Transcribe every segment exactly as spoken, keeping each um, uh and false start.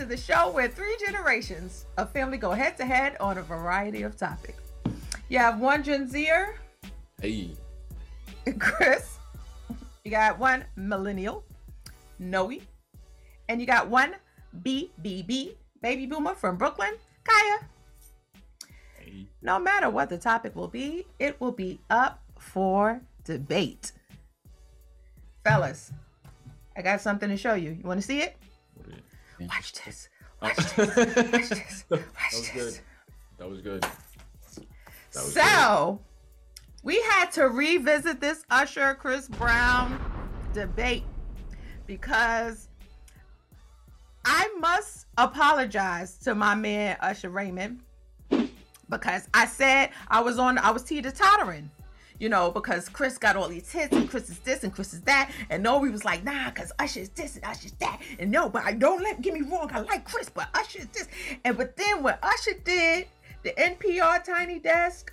the show where three generations of family go head to head on a variety of topics. You have one Gen Zer, Hey. Chris. You got one millennial, Noe. And you got one B B B, baby boomer from Brooklyn, Kaya. Hey. No matter what the topic will be, it will be up for debate. Fellas, I got something to show you. You want to see it? What is it? Watch this. Oh. Watch this. Watch this. Watch That was this. good. That was good. That was So, we had to revisit this Usher Chris Brown debate because I must apologize to my man Usher Raymond because I said I was on, I was teeter-tottering. You know, because Chris got all these hits and Chris is this and Chris is that. And Noe was like, nah, because Usher is this and Usher is that. And no, but I don't let, get me wrong, I like Chris, but Usher is this. And but then when Usher did the N P R Tiny Desk,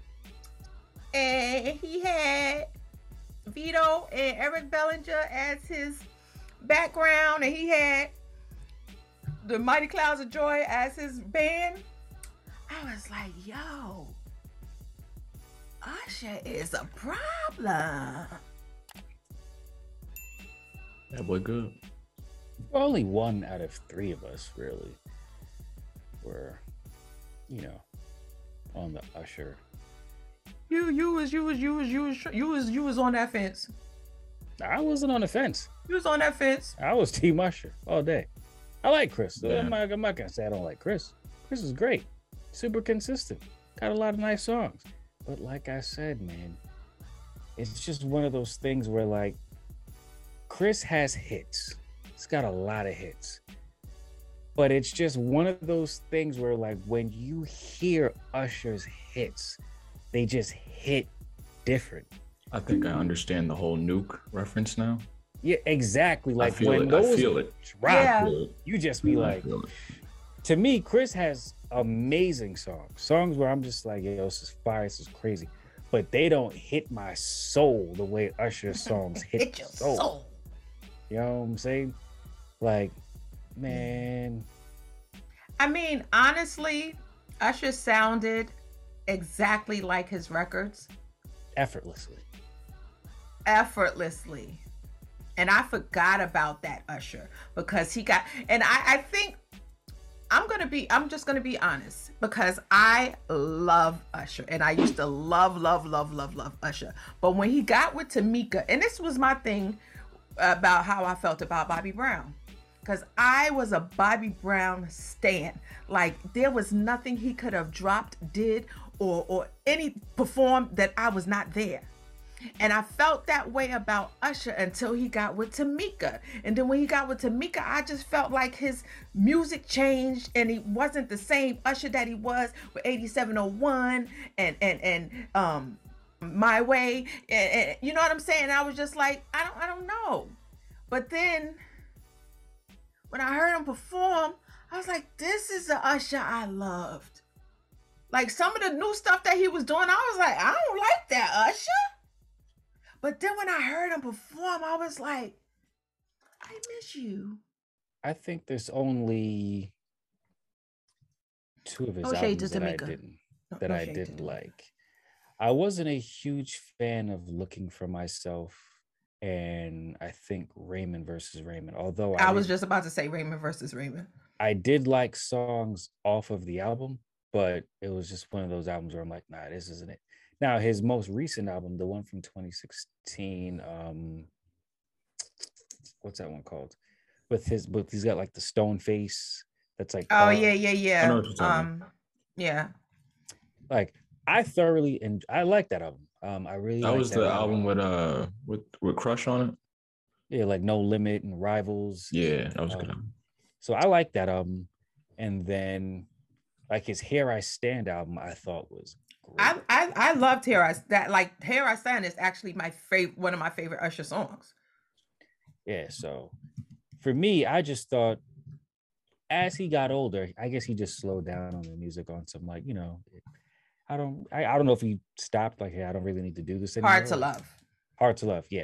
and he had Vito and Eric Bellinger as his background, and he had the Mighty Clouds of Joy as his band, I was like, yo, Usher is a problem. That boy good. Only one out of three of us really were, you know, on the Usher. You you was you was you was you was you was you was on that fence. I wasn't on the fence. You was on that fence. I was Team Usher all day. I like Chris. Yeah. I'm, not, I'm not gonna say I don't like Chris. Chris is great, super consistent, got a lot of nice songs. But like I said, man, it's just one of those things where like Chris has hits. He's got a lot of hits. But it's just one of those things where like when you hear Usher's hits, they just hit different. I think I understand the whole nuke reference now. Yeah, exactly. Like I feel when it. those I feel it. drop, Yeah. I feel it. you just be I like, feel it. to me, Chris has amazing songs. Songs where I'm just like, yo, this is fire, this is crazy. But they don't hit my soul the way Usher's songs hit, Hit your my soul. soul. You know what I'm saying? Like, man, I mean, honestly, Usher sounded exactly like his records, effortlessly. effortlessly. And I forgot about that Usher because he got, and I, I think I'm going to be, I'm just going to be honest because I love Usher and I used to love, love, love, love, love Usher. But when he got with Tamika, and this was my thing about how I felt about Bobby Brown, because I was a Bobby Brown stan. Like there was nothing he could have dropped, did, or, or any performed that I was not there. And I felt that way about Usher until he got with Tamika. And then when he got with Tamika, I just felt like his music changed and he wasn't the same Usher that he was with eighty-seven oh one and and and um My Way. And, and you know what I'm saying? I was just like, I don't I don't know. But then when I heard him perform, I was like, this is the Usher I loved. Like some of the new stuff that he was doing, I was like, I don't like that Usher. But then when I heard him perform, I was like, I miss you. I think there's only two of his No shade albums to that I Tamika. didn't No- that no I shade to didn't Tamika. like. I wasn't a huge fan of Looking for Myself and I think Raymond versus Raymond. Although I, I was did- just about to say Raymond versus Raymond. I did like songs off of the album, but it was just one of those albums where I'm like, nah, this isn't it. Now, his most recent album, the one from twenty sixteen, um, what's that one called? With his, with he's got like the stone face. That's like, Oh uh, yeah, yeah, yeah. I know what you're talking um, yeah. like I thoroughly and I like that album. Um, I really That like was the album with uh with with Crush on it. yeah, like No Limit and Rivals. Yeah, that was a good. Um, album. So I like that album, and then like his Here I Stand album, I thought was great. I, I I loved Here I that like Here I Stand is actually my favorite one of my favorite Usher songs. Yeah, so for me, I just thought as he got older, I guess he just slowed down on the music on some like, you know, I don't I, I don't know if he stopped like, hey, I don't really need to do this anymore. Hard to Love. Hard to Love, yeah.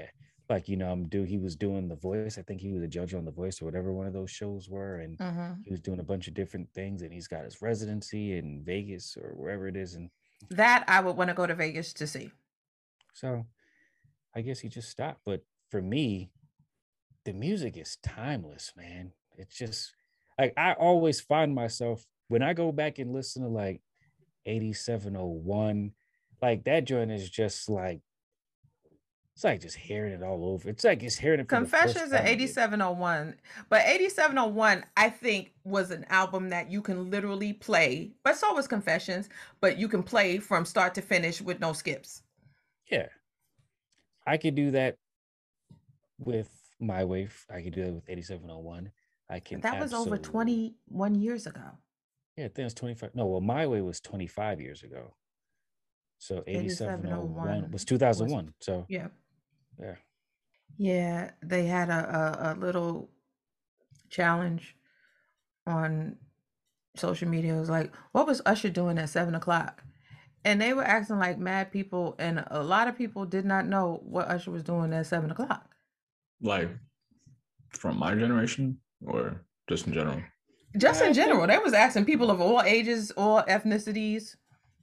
like, you know, I'm do he was doing The Voice. I think he was a judge on The Voice or whatever one of those shows were, and Mm-hmm. he was doing a bunch of different things, and he's got his residency in Vegas or wherever it is, and That I would want to go to Vegas to see. so I guess he just stopped. But for me, the music is timeless, man. It's just like I always find myself when I go back and listen to like eighty-seven oh one, like that joint is just like it's like just hearing it all over. It's like it's hearing it for the first Confessions and time again. eighty-seven oh one. But eighty-seven oh one, I think, was an album that you can literally play. But so was Confessions, but you can play from start to finish with no skips. Yeah. I could do that with My Way. I could do that with eighty-seven oh one. I can That was over absolutely- twenty-one years ago. Yeah, I think it's twenty-five. No, well, My Way was twenty-five years ago. So eighty-seven oh one was two thousand one. So Yeah. yeah. Yeah, they had a, a, a little challenge on social media. It was like, what was Usher doing at seven o'clock? And they were acting like mad people, and a lot of people did not know what Usher was doing at seven o'clock. Like from my generation or just in general? Just I in think- general, they was asking people of all ages, all ethnicities.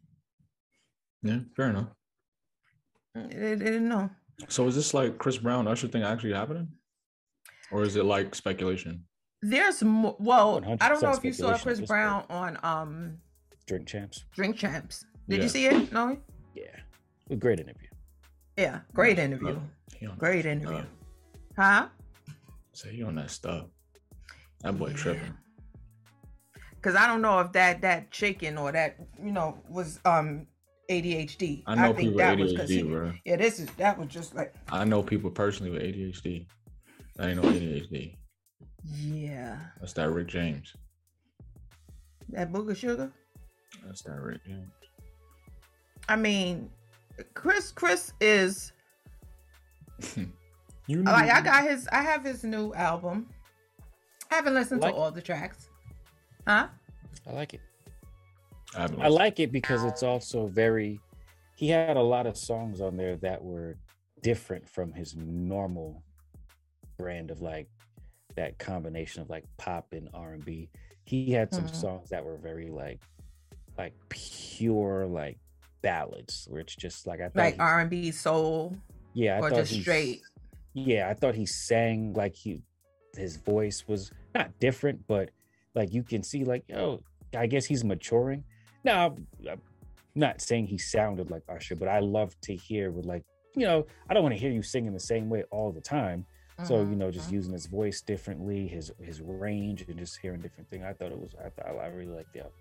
Yeah, fair enough. They, they didn't know. So is this like Chris Brown Usher thing actually happening? Or is it like speculation? There's more. Well, I don't know one hundred percent if you saw speculation at Chris this Brown on um Drink Champs. Drink Champs. Did you Yeah. see it? No. Yeah. A great interview. Yeah, great interview. He on Great that interview. stuff. Huh? So he on that stuff. That boy tripping. Because I don't know if that that chicken or that you know was um A D H D. I know think people with that A D was H 'cause D, he- bro. Yeah, this is that was just like I know people personally with A D H D. That ain't no A D H D. yeah, That's that Rick James. that booger sugar. That's that Rick James. I mean, Chris Chris is You like I got his I have his new album. I haven't listened Like- to all the tracks. Huh? I like it. I, haven't I listened. like it because it's also very he had a lot of songs on there that were different from his normal brand of like that combination of like pop and R and B. He had some Mhm. songs that were very like like pure like ballads where it's just like I thought Like he- R and B, soul, yeah, I or thought just he- straight. Yeah, I thought he sang like he his voice was not different, but like you can see like, oh, I guess he's maturing. Now, I'm not saying he sounded like Usher, but I love to hear with like, you know, I don't want to hear you singing the same way all the time. So, you know, just Mhm. using his voice differently, his his range, and just hearing different things. I thought it was, I thought I really liked the album.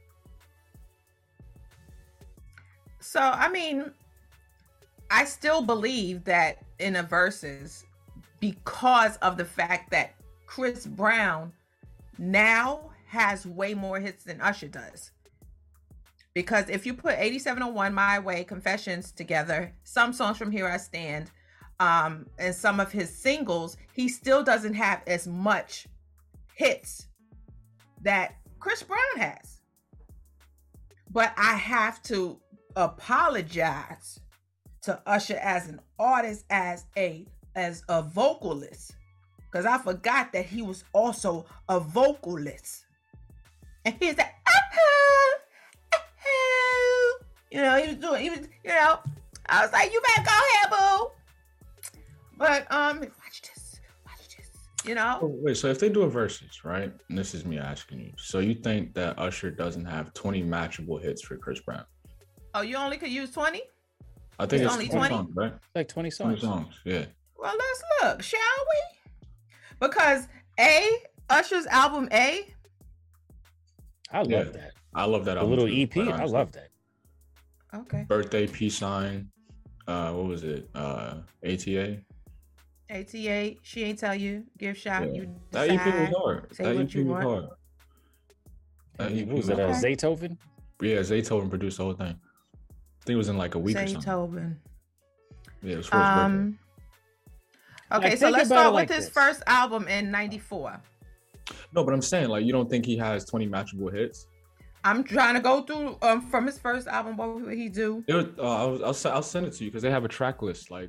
So I mean, I still believe that in the verses, because of the fact that Chris Brown now has way more hits than Usher does. Because if you put eighty-seven oh one, My Way, Confessions together, some songs from Here I Stand, um, and some of his singles, he still doesn't have as much hits that Chris Brown has. But I have to apologize to Usher as an artist, as a as a vocalist, because I forgot that he was also a vocalist. And he's like, oh, oh, you know, he was doing, he was, you know, I was like, you better go ahead, boo. But um, watch this, watch this, you know. Oh, wait, so if they do a versus, right? And this is me asking you. So you think that Usher doesn't have twenty matchable hits for Chris Brown? Oh, you only could use twenty? I think It's it's, only twenty, twenty? songs, right? Like twenty twenty songs. songs, yeah. Well, let's look, shall we? Because A, Usher's album A, I love Yeah. that. I love that The album. little too, E P, quite I honestly. love that. okay, Birthday, Peace Sign. Uh, what was it? Uh, A T A. A T A, She Ain't Tell You, Give Shot, Yeah. You That E P was Decide. hard. say That what E P you was want. hard. That And E P what was it? Uh, Okay. Zaytoven? Yeah, Zaytoven produced the whole thing. I think it was in like a week or Say something. Tobin. Yeah, it was for his birthday. Um, okay, Like, so think let's about start it with like his this. first album in ninety-four. No, but I'm saying like you don't think he has twenty matchable hits? I'm trying to go through um from his first album. What would he do? It was, uh, I'll, I'll se- I'll send it to you because they have a track list like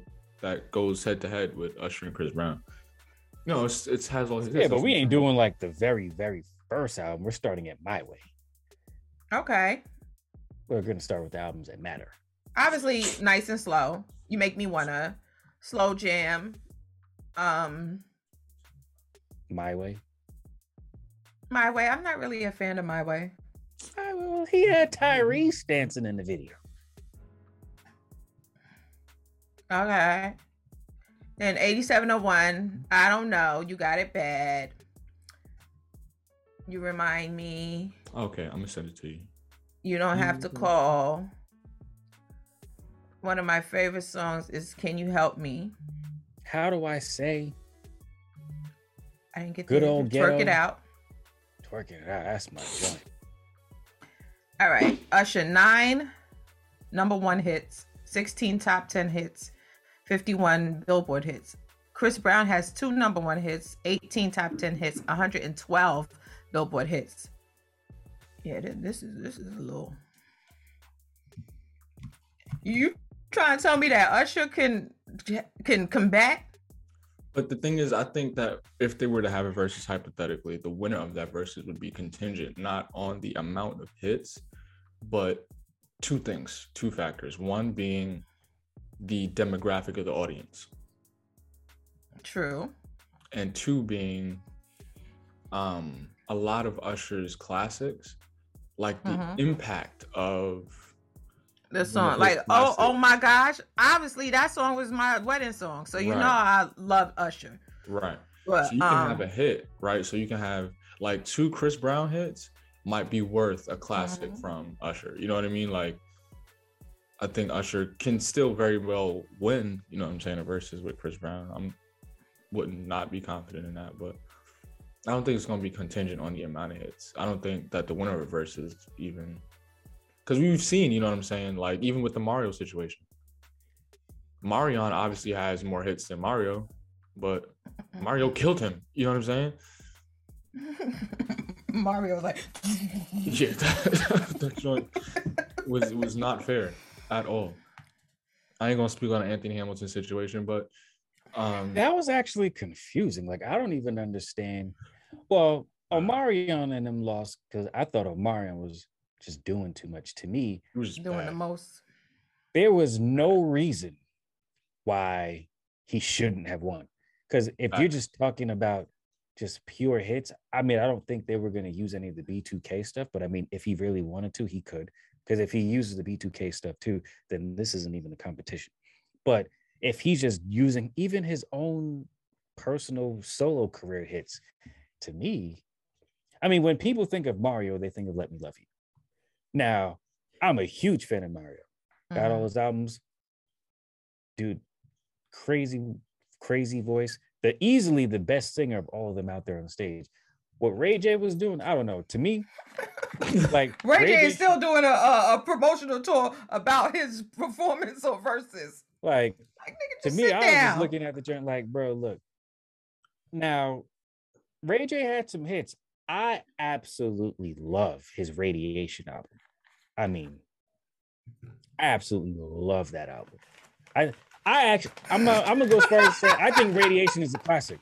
that goes head to head with Usher and Chris Brown. No, it's it has all his. Yeah, but we ain't doing like the very very first album. We're starting at My Way. Okay. We're gonna start with the albums that matter. Obviously, Nice and Slow. You Make Me Wanna. Slow Jam. Um, My Way. My Way. I'm not really a fan of My Way. I, well, he had Tyrese dancing in the video. Okay. Then eighty-seven oh one. I Don't Know. You Got It Bad. You Remind Me. Okay, I'm gonna send it to you. You Don't Have to Call. One of my favorite songs is Can You Help Me? How do I say? I didn't get Good to old twerk ghetto. it out. Twerk it out. That's my joint. All right. Usher, nine number one hits, sixteen top ten hits, fifty-one Billboard hits. Chris Brown has two number one hits, eighteen top ten hits, one hundred twelve Billboard hits. Yeah, this is this is a little. You trying to tell me that Usher can can combat? But the thing is, I think that if they were to have a versus hypothetically, the winner of that versus would be contingent not on the amount of hits, but two things, two factors. One being the demographic of the audience. True. And two being um, a lot of Usher's classics, like the Mhm. impact of The song, his like, oh, classics. oh my gosh. Obviously, that song was my wedding song. So, you Right. know, I love Usher. Right. But, So you can um, have a hit, right? So you can have like two Chris Brown hits might be worth a classic Mhm. from Usher. You know what I mean? Like, I think Usher can still very well win, you know what I'm saying, a versus with Chris Brown. I'm wouldn't not be confident in that, but I don't think it's going to be contingent on the amount of hits. I don't think that the winner of a versus even, because we've seen, you know what I'm saying, like even with the Mario situation, Marion obviously has more hits than Mario, but Mario killed him. You know what I'm saying? Mario was like, Yeah, that, that joint was was not fair at all. I ain't gonna speak on the Anthony Hamilton situation, but um, That was actually confusing. Like, I don't even understand. Well, Omarion and them lost because I thought Omarion was just doing too much to me. it was just doing bad. the most. There was no reason why he shouldn't have won. Because if you're Facts. just talking about just pure hits, I mean, I don't think they were going to use any of the B two K stuff, but I mean, if he really wanted to, he could. Because if he uses the B two K stuff too, then this isn't even a competition. But if he's just using even his own personal solo career hits, to me, I mean, when people think of Mario, they think of Let Me Love You. Now, I'm a huge fan of Mario. Got all his albums. Dude, crazy, crazy voice. The easily the best singer of all of them out there on stage. What Ray J was doing, I don't know. To me, like Ray J is still doing a, a, a promotional tour about his performance on Versus. like Like, nigga, to just me, sit I was down. just looking at the joint like, bro, look. Now, Ray J had some hits. I absolutely love his Radiation album. I mean, I absolutely love that album. I I actually I'm gonna, I'm gonna go as far as say I think Radiation is a classic.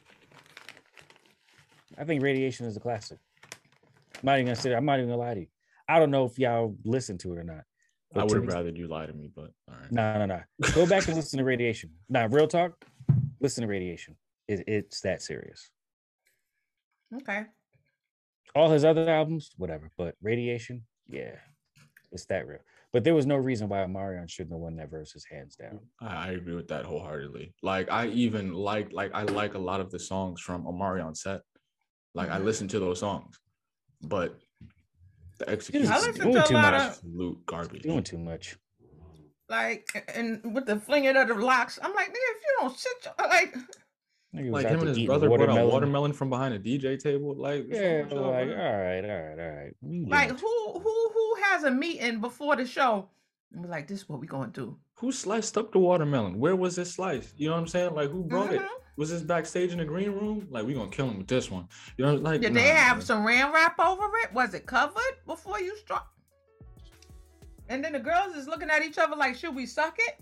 I think Radiation is a classic. I'm not even gonna say that. I'm not even gonna lie to you. I don't know if y'all listen to it or not. I But would to have me- rather you lie to me, but all right. No, no, no. Go back and listen to Radiation. Nah, real talk. Listen to Radiation. It, it's that serious. Okay. All his other albums, whatever. But Radiation, yeah, it's that real. But there was no reason why Omarion shouldn't have won that versus hands down. I, I agree with that wholeheartedly. Like I even like like I like a lot of the songs from Omarion set. Like I Mhm. listen to those songs, but the execution I is listen to a too lot much. of, absolute garbage. Doing too much. like, and with the flinging of the locks, I'm like, nigga, if you don't sit, your, like, Nigga was Like out him there and his eating brother brought out watermelon. watermelon from behind a D J table. Like, what's Yeah, wrong with y'all, like, bro? all right, all right, all right. You like doing who, who, who has a meeting before the show and be like, this is what we gonna do. Who sliced up the watermelon? Where was it sliced? You know what I'm saying? Like, who brought it? Mhm. Was this backstage in the green room? Like, we gonna kill him with this one. You know, like, Did nah, they have man. saran wrap over it? Was it covered before you start? And then the girls is looking at each other like, should we suck it?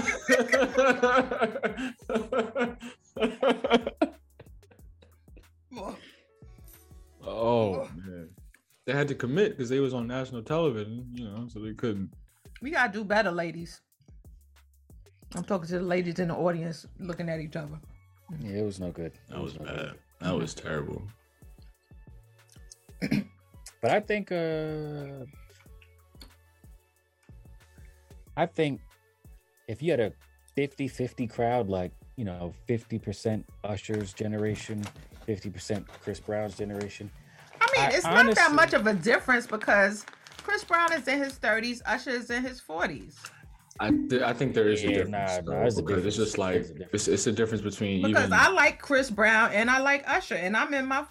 Oh man, they had to commit because they was on national television, you know, so they couldn't. We gotta do better, ladies. I'm talking to the ladies in the audience looking at each other. Yeah, it was no good. That was no bad. good. That was terrible. But I think uh I think if you had a fifty-fifty crowd, like, you know, fifty percent Usher's generation, fifty percent Chris Brown's generation. I mean, I it's not honestly- that much of a difference because Chris Brown is in his thirties, Usher is in his forties. I th- I think there is Yeah, a difference. nah, though, nah, there's a because it's difference. just like There's a difference. it's it's a difference between Because even. I like Chris Brown and I like Usher, and I'm in my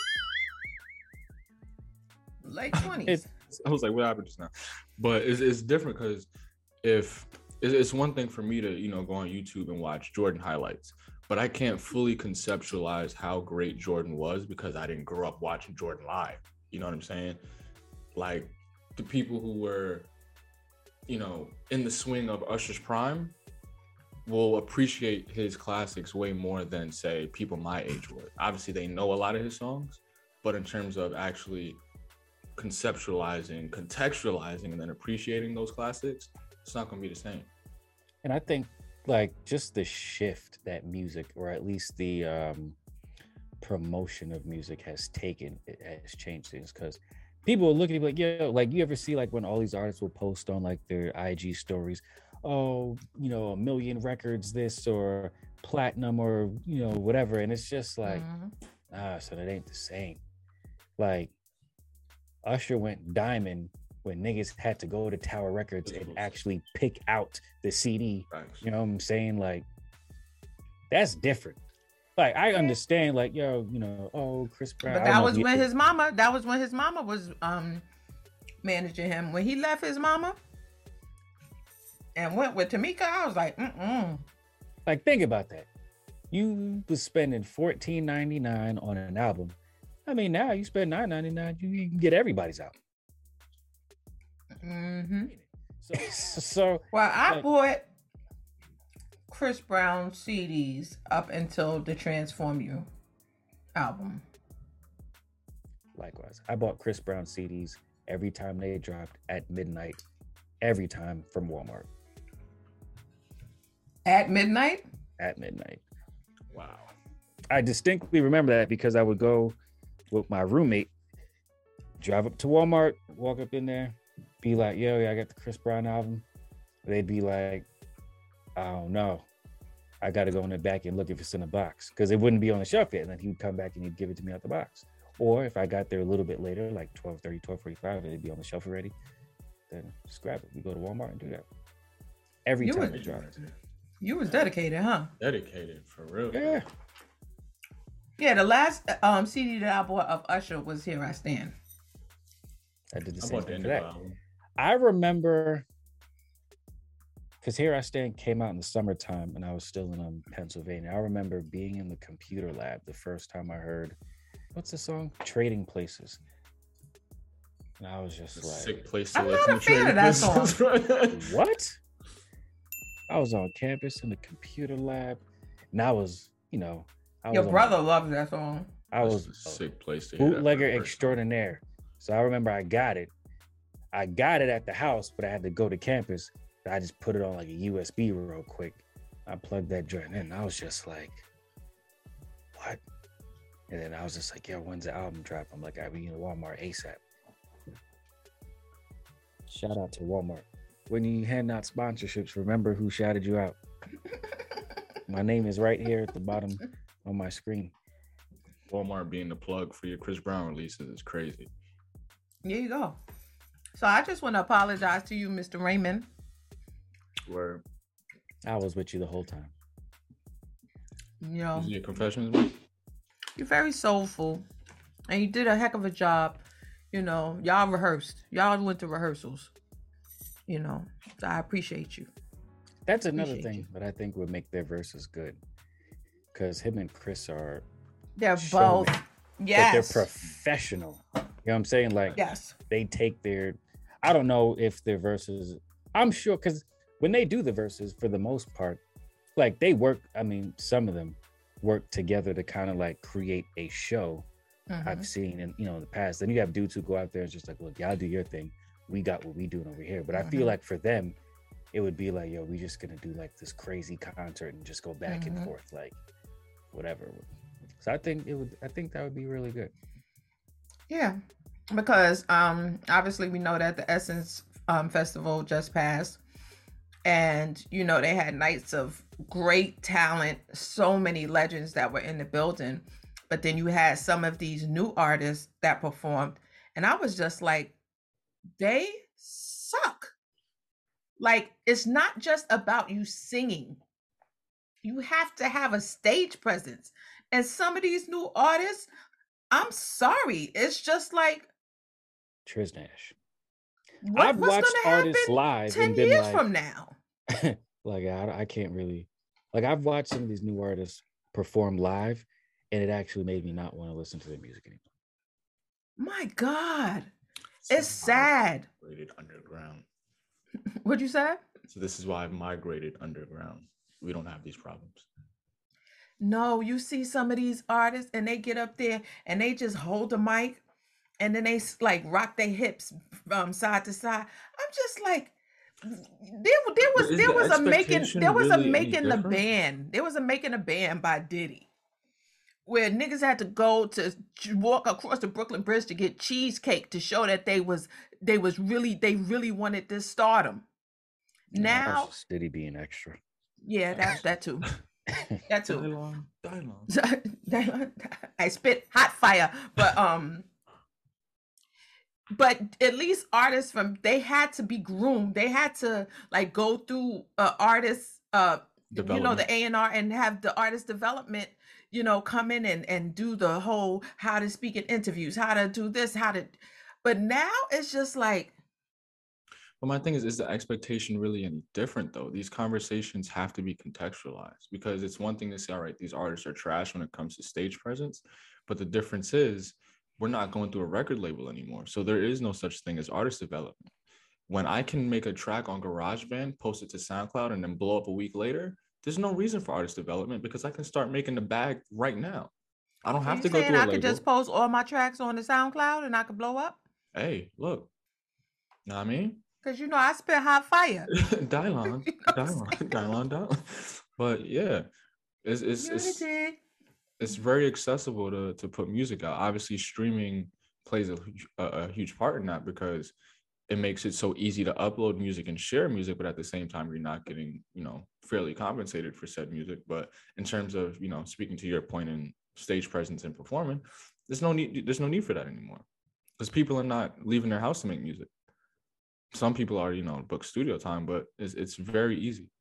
late twenties. It's, I was like, what happened just now? But it's it's different because if it's, it's one thing for me to, you know, go on YouTube and watch Jordan highlights, but I can't fully conceptualize how great Jordan was because I didn't grow up watching Jordan live. You know what I'm saying? Like the people who were, you know, in the swing of Usher's prime will appreciate his classics way more than, say, people my age would. Obviously, they know a lot of his songs, but in terms of actually conceptualizing, contextualizing, and then appreciating those classics, it's not going to be the same. And I think like just the shift that music, or at least the um promotion of music has taken, it has changed things, because people will look at it like, yo, like you ever see like when all these artists will post on like their I G stories, oh, you know, a million records this or platinum or, you know, whatever. And it's just like, Mhm. nah, so that ain't the same. Like Usher went diamond when niggas had to go to Tower Records and actually pick out the C D. Thanks. You know what I'm saying? Like, that's different. Like, I understand, like, yo, you know, oh, Chris Brown. But I don't that know was if when you- his mama, that was when his mama was um managing him. When he left his mama and went with Tamika, I was like, mm-mm. Like, think about that. You was spending fourteen ninety-nine on an album. I mean, now you spend nine ninety-nine, you, you can get everybody's out. Mm-hmm. So, so Well, I Like- bought Chris Brown C Ds up until the Transform You album. likewise, I bought Chris Brown C Ds every time they dropped at midnight, every time from Walmart At midnight? at midnight. Wow. I distinctly remember that because I would go with my roommate, drive up to Walmart, walk up in there, be like, yo, yeah, I got the Chris Brown album. They'd be like, I don't know. I got to go in the back and look if it's in a box, because it wouldn't be on the shelf yet. And then he would come back and he'd give it to me out the box. Or if I got there a little bit later, like twelve thirty, twelve forty-five, it'd be on the shelf already, then just grab it. We go to Walmart and do that. Every You time would- it drops. You was dedicated, huh? Dedicated for real. Yeah. Yeah, the last um C D that I bought of Usher was Here I Stand. I did the I same bought the thing for Indigo that. album. I remember because Here I Stand came out in the summertime and I was still in um, Pennsylvania. I remember being in the computer lab the first time I heard, what's the song? Trading Places. And I was just It's a like, sick place to I'm listen not a to fan of that Trading Places. what? I was on campus in the computer lab and I was, you know, I Your was on- brother loves that song. I It's was a a sick place to hear that for bootlegger the first time. extraordinaire. So I remember I got it. I got it at the house, but I had to go to campus. I just put it on like a U S B real quick. I plugged that joint in. And I was just like, what? And then I was just like, yo, when's the album drop? I'm like, I'll be in Walmart ASAP. Shout out to Walmart. When you hand out sponsorships, remember who shouted you out. My name is right here at the bottom on my screen. Walmart being the plug for your Chris Brown releases is crazy. There you go. So I just want to apologize to you, Mister Raymond. Where I was with you the whole time. You know, is it your confessions? Man? you're very soulful, and you did a heck of a job. You know, y'all rehearsed. Y'all went to rehearsals. You know, so I appreciate you. That's another Appreciate thing you. that I think would make their verses good. Because him and Chris are They're Showman. both. like Yes. they're professional. You know what I'm saying? Like Yes. they take their I don't know if their verses. I'm sure because when they do the verses, for the most part, like they work. I mean, some of them work together to kind of like create a show. Mm-hmm. I've seen in you know in the past. Then you have dudes who go out there and just like, look, y'all do your thing. We got what we doing over here. But mm-hmm. I feel like for them, it would be like, yo, we just gonna do like this crazy concert and just go back mm-hmm. and forth, like whatever. So I think it would. I think that would be really good. Yeah, because um, obviously we know that the Essence um, Festival just passed, and you know they had nights of great talent, so many legends that were in the building, but then you had some of these new artists that performed, and I was just like, they suck. Like, it's not just about you singing. You have to have a stage presence. And some of these new artists, I'm sorry, it's just like Triz Nash. What, I've watched artists live ten and been years like, from now. like I, I can't really, like I've watched some of these new artists perform live, and it actually made me not want to listen to their music anymore. My God, so it's sad. Migrated underground. What'd you say? So this is why I've migrated underground. We don't have these problems. No, you see some of these artists and they get up there and they just hold the mic and then they like rock their hips from side to side. I'm just like, there, there was there was a making there was really a making the band. There was a making a band by Diddy, where niggas had to go to walk across the Brooklyn Bridge to get cheesecake to show that they was they was really they really wanted this stardom. Yeah, now, that's just Diddy being extra. Yeah, that that too. That too. Dylon, Dylon. I spit hot fire, but um, but at least artists from they had to be groomed. They had to like go through uh, artists, uh, you know, the A and R and have the artist development, you know, come in and and do the whole how to speak in interviews, how to do this, how to. But now it's just like. But my thing is, is the expectation really any different though? These conversations have to be contextualized, because it's one thing to say, all right, these artists are trash when it comes to stage presence, but the difference is we're not going through a record label anymore. So there is no such thing as artist development. When I can make a track on GarageBand, post it to SoundCloud, and then blow up a week later, there's no reason for artist development because I can start making the bag right now. I don't have so to go through a I label. could just post all my tracks on the SoundCloud and I could blow up? Hey, look. Know what I mean? Because, you know, I spit hot fire. Dylon, You know Dylon, Dylon, Dylon. But yeah, it's it's, it's Unity. it's very accessible to to put music out. Obviously, streaming plays a, huge- a, a huge part in that because it makes it so easy to upload music and share music, but at the same time, you're not getting, you know, fairly compensated for said music. But in terms of, you know, speaking to your point in stage presence and performing, there's no need there's no need for that anymore because people are not leaving their house to make music. Some people are, you know, book studio time, but it's it's very easy,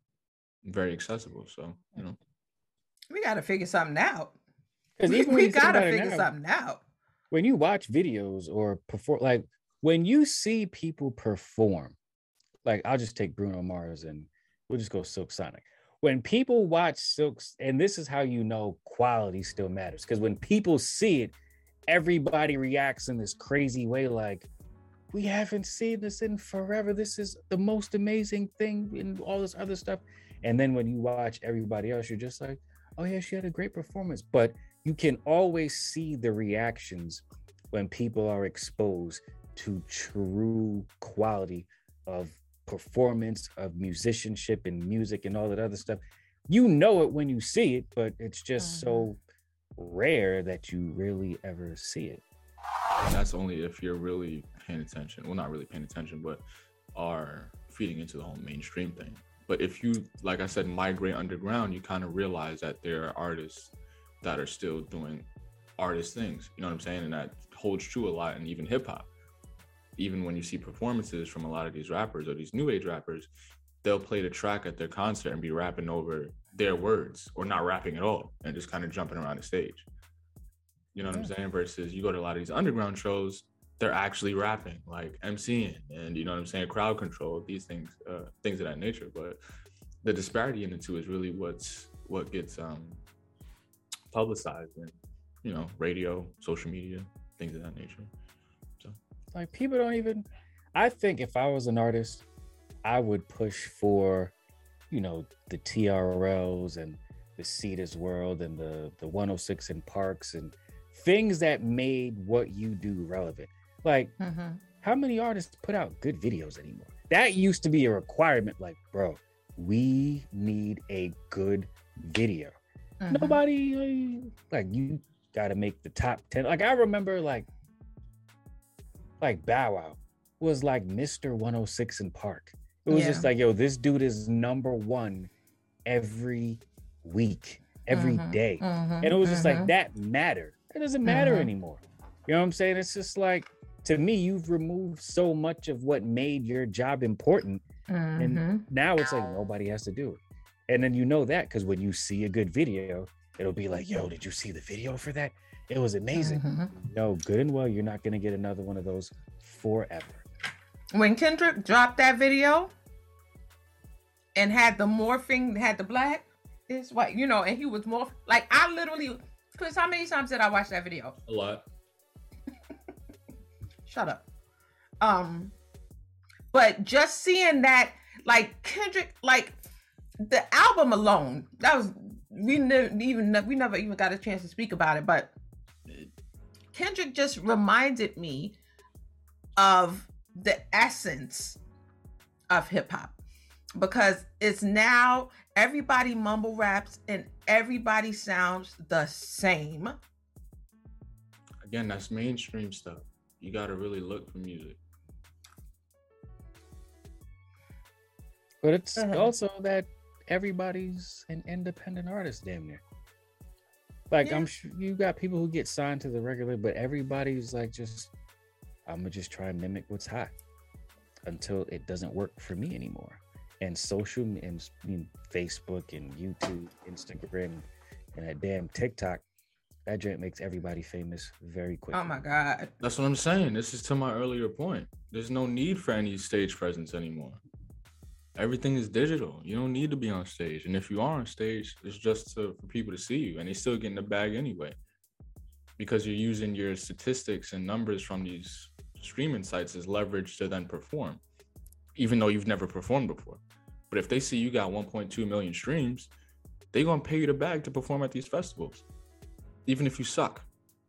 very accessible. So, you know, We got to figure something out. Because We, even when we you think got to about it figure now, something out. when you watch videos or perform, like when you see people perform, like I'll just take Bruno Mars and we'll just go Silk Sonic. When people watch Silk's, and this is how you know quality still matters, because when people see it, everybody reacts in this crazy way, like, we haven't seen this in forever. This is the most amazing thing and all this other stuff. And then when you watch everybody else, you're just like, oh yeah, she had a great performance. But you can always see the reactions when people are exposed to true quality of performance, of musicianship and music and all that other stuff. You know it when you see it, but it's just Mhm. so rare that you really ever see it. and that's only if you're really paying attention. Well, not really paying attention, but are feeding into the whole mainstream thing. But if you, like I said, migrate underground, you kind of realize that there are artists that are still doing artist things. You know what I'm saying? And that holds true a lot in even hip hop. Even when you see performances from a lot of these rappers or these new age rappers, they'll play the track at their concert and be rapping over their words or not rapping at all and just kind of jumping around the stage. You know what Yeah. I'm saying? Versus you go to a lot of these underground shows, they're actually rapping, like MCing, and you know what I'm saying, crowd control, these things, uh, things of that nature. But the disparity in the two is really what's what gets um, publicized in, you know, radio, social media, things of that nature. So Like people don't even, I think if I was an artist, I would push for, you know, the T R Ls and the Cedar's World and the the one oh six in Parks and things that made what you do relevant. Like, Mm-hmm. how many artists put out good videos anymore? That used to be a requirement. Like, bro, we need a good video. Mm-hmm. Nobody, like, you got to make the top ten. Like, I remember, like, like Bow Wow was like Mister one oh six in Park. It was Yeah. just like, yo, this dude is number one every week, every Mhm, day. mhm, And it was just mhm. like, that mattered. It doesn't matter Mhm. anymore. You know what I'm saying? It's just like, to me, you've removed so much of what made your job important. Mhm. And now it's like nobody has to do it. And then you know that because when you see a good video, it'll be like, yo, did you see the video for that? It was amazing. Mhm. No, good and well, you're not going to get another one of those forever. When Kendrick dropped that video and had the morphing, had the black, is what, you know, and he was more like, I literally, Chris, how many times did I watch that video? A lot. Shut up. Um, but just seeing that, like Kendrick, like the album alone, that was we never even we never even got a chance to speak about it, but Kendrick just reminded me of the essence of hip hop because it's now everybody mumble raps and everybody sounds the same. Again, that's mainstream stuff. You got to really look for music. But it's Uh-huh. also that everybody's an independent artist, damn near. Like, Yeah. I'm sure you got people who get signed to the regular, but everybody's like, just, I'm gonna just try and mimic what's hot until it doesn't work for me anymore. And social and I mean, Facebook and YouTube, Instagram, and that damn TikTok, that joint makes everybody famous very quickly. Oh my God. That's what I'm saying. This is to my earlier point. There's no need for any stage presence anymore. Everything is digital. You don't need to be on stage. And if you are on stage, it's just to, for people to see you. And they still get in the bag anyway. Because you're using your statistics and numbers from these streaming sites as leverage to then perform. Even though you've never performed before. But if they see you got one point two million streams, they're going to pay you the bag to perform at these festivals. Even if you suck.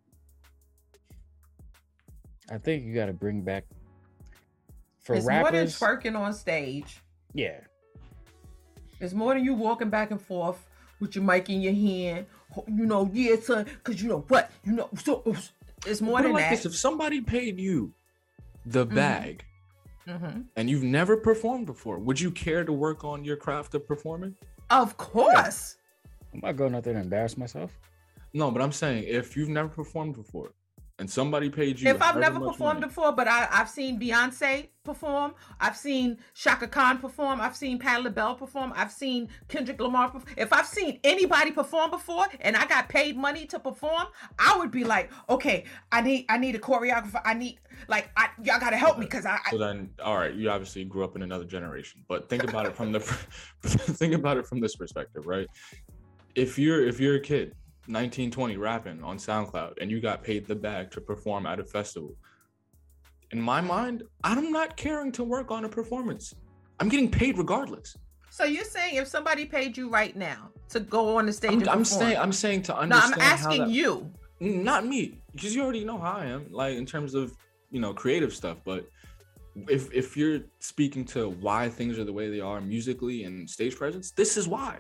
I think you got to bring back for It's rappers. more than twerking on stage. Yeah, It's more than you walking back and forth with your mic in your hand. You know, yeah, son, because you know what? You know, so it's more Put it than like that. this, if somebody paid you the Mhm. bag Mhm. and you've never performed before, would you care to work on your craft of performing? Of course. I'm not going out there to embarrass myself. No, but I'm saying if you've never performed before and somebody paid you, If I've however never much performed money- before, but I, I've seen Beyonce perform, I've seen Shaka Khan perform, I've seen Patti LaBelle perform, I've seen Kendrick Lamar perform. If I've seen anybody perform before and I got paid money to perform, I would be like, okay, I need I need a choreographer. I need like I y'all gotta help me because I, I So then, all right, you obviously grew up in another generation, but think about it from the think about it from this perspective, right? If you're if you're a kid, nineteen, twenty, rapping on SoundCloud, and you got paid the bag to perform at a festival, in my mind, I'm not caring to work on a performance. I'm getting paid regardless. So you're saying if somebody paid you right now to go on the stage I'm, and I'm perform? saying I'm saying to no, understand. I'm how asking that- you. Not me, because you already know how I am, like in terms of, you know, creative stuff. But if if you're speaking to why things are the way they are musically and stage presence, this is why.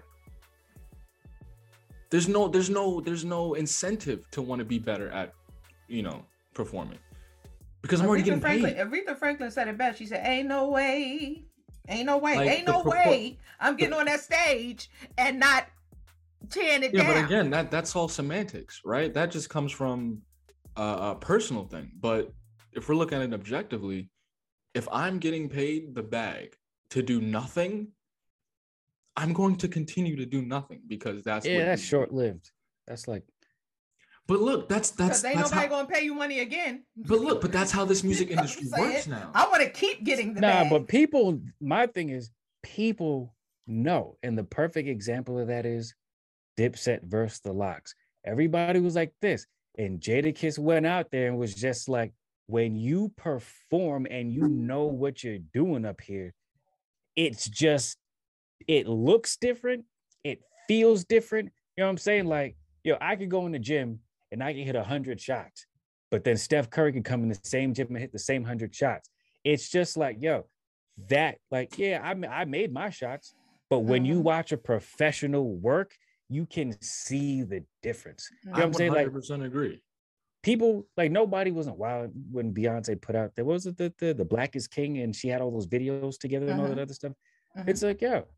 There's no there's no there's no incentive to want to be better at, you know, performing. Because I'm already Aretha getting Franklin, paid. Aretha Franklin said it best. She said, "Ain't no way, ain't no way, Like, ain't the no purport- way I'm getting on that stage and not tearing it Yeah, down." but again, that that's all semantics, right? That just comes from a, a personal thing. But if we're looking at it objectively, if I'm getting paid the bag to do nothing, I'm going to continue to do nothing because that's Yeah, what that's you do. short lived. That's like, But look, that's that's Because ain't that's nobody how, gonna pay you money again. but look, but that's how this music You know what industry I'm saying? works now. I want to keep getting the nah, bag. but people, my thing is, people know. And the perfect example of that is Dipset versus the Lox. Everybody was like this. And Jadakiss went out there and was just like, when you perform and you know what you're doing up here, it's just, it looks different. It feels different. You know what I'm saying? Like, yo, I could go in the gym and I can hit a hundred shots, but then Steph Curry can come in the same gym and hit the same hundred shots. It's just like, yo, that, like, yeah, I, I made my shots, but when mm-hmm. you watch a professional work, you can see the difference. You know what I'm saying? I one hundred percent like, agree. People, like, nobody wasn't wild when Beyonce put out, there was it the, the, the Black is King, and she had all those videos together and mm-hmm. all that other stuff. Mm-hmm. It's like, yo,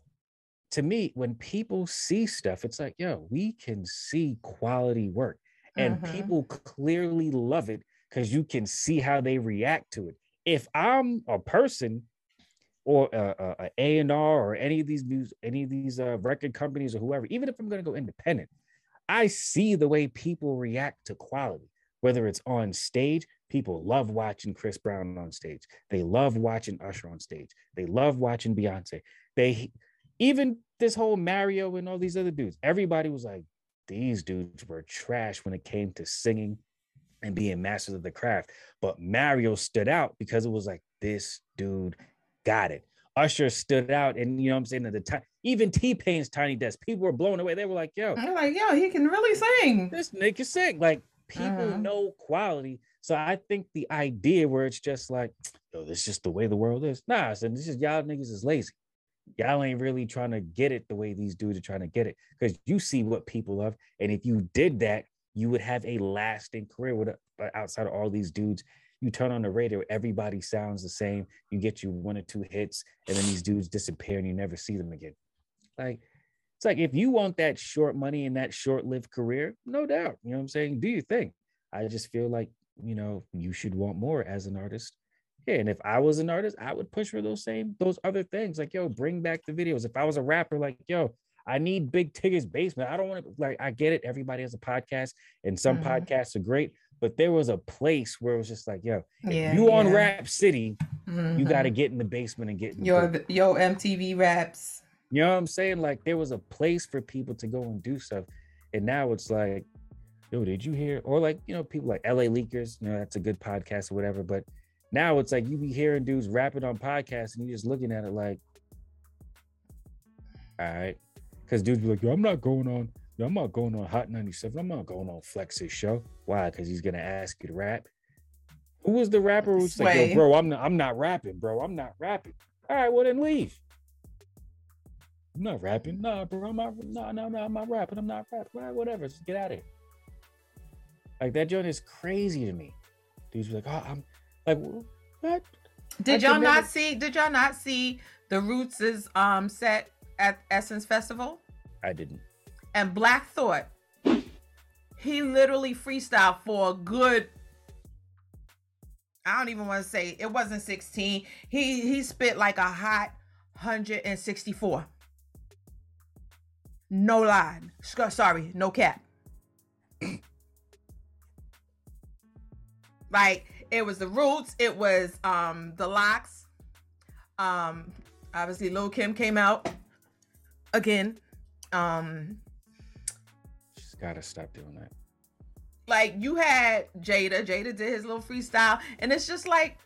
to me, when people see stuff, it's like, yo, we can see quality work, and mm-hmm. people clearly love it because you can see how they react to it. If I'm a person or a, a A and R or any of these news, any of these uh, record companies or whoever, even if I'm going to go independent, I see the way people react to quality, whether it's on stage. People love watching Chris Brown on stage. They love watching Usher on stage. They love watching Beyonce. They, even this whole Mario and all these other dudes, everybody was like, these dudes were trash when it came to singing and being masters of the craft. But Mario stood out because it was like, this dude got it. Usher stood out, and you know what I'm saying, at the time, even T-Pain's Tiny Desk, people were blown away. They were like, yo, I'm like, yo, he can really sing. This nigga sing. Like, people uh-huh. know quality. So I think the idea where it's just like, yo, this is just the way the world is. Nah, so this is, y'all niggas is lazy. Y'all ain't really trying to get it the way these dudes are trying to get it, because you see what people love. And if you did that, you would have a lasting career with a, outside of all these dudes. You turn on the radio, everybody sounds the same. You get you one or two hits, and then these dudes disappear and you never see them again. Like, it's like, if you want that short money and that short-lived career, no doubt, you know what I'm saying? Do your thing. I just feel like, you know, you should want more as an artist. Yeah, and if I was an artist, I would push for those same, those other things. Like, yo, bring back the videos. If I was a rapper, like, yo, I need Big Tigger's Basement. I don't want to, like, I get it. Everybody has a podcast, and some mm-hmm. podcasts are great, but there was a place where it was just like, yo, yeah, you on yeah. Rap City, mm-hmm. you got to get in the basement and get in your, the yo, M T V Raps. You know what I'm saying? Like, there was a place for people to go and do stuff. And now it's like, yo, did you hear? Or like, you know, people like L A Leakers, you know, that's a good podcast or whatever. But now it's like, you be hearing dudes rapping on podcasts and you're just looking at it like, all right. Because dudes be like, yo, I'm not going on, yo, I'm not going on Hot ninety-seven. I'm not going on Flex's show. Why? Because he's going to ask you to rap. Who was the rapper who was like, yo, bro, I'm not, I'm not rapping, bro. I'm not rapping. All right, well, then leave. I'm not rapping. Nah, bro, I'm not, no, no, no, I'm not rapping. I'm not rapping. All right, whatever. Just get out of here. Like, that joint is crazy to me. Dudes be like, oh, I'm like, what? Did y'all not never... see, did y'all not see the Roots' um set at Essence Festival? I didn't. And Black Thought, he literally freestyled for a good, I don't even want to say, it wasn't sixteen. He he spit like a hot one hundred sixty-four. No lie. Sorry, no cap. Like, it was the Roots, it was um the Lox. Um obviously Lil' Kim came out again. Um She's gotta stop doing that. Like, you had Jada. Jada did his little freestyle, and it's just like,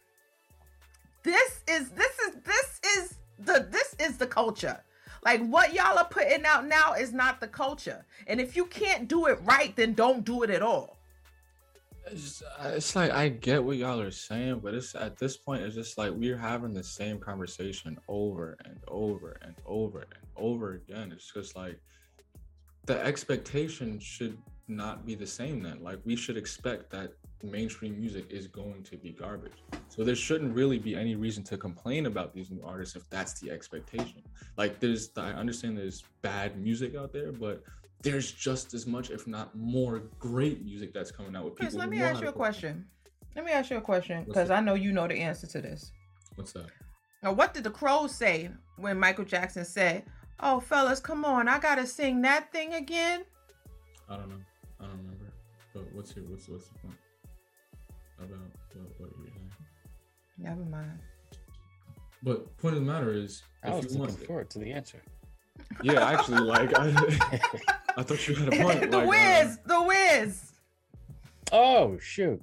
this is this is this is the this is the culture. Like, what y'all are putting out now is not the culture. And if you can't do it right, then don't do it at all. It's, it's like, I get what y'all are saying, but it's at this point, it's just like we're having the same conversation over and over and over and over again. It's just like, the expectation should not be the same then. Like, we should expect that mainstream music is going to be garbage. So there shouldn't really be any reason to complain about these new artists if that's the expectation. Like, there's, I understand there's bad music out there, but there's just as much, if not more, great music that's coming out with people. Chris, let me ask you a question. Let me ask you a question, because I know you know the answer to this. What's that? Now, what did the Crows say when Michael Jackson said, "Oh, fellas, come on, I gotta sing that thing again"? I don't know. I don't remember. But what's your what's what's the point about what, what you're saying? Never mind. But point of the matter is, I was looking forward to the answer. Yeah, actually, like I, I thought you had a point. the like, Wiz, um, the Wiz. Oh shoot!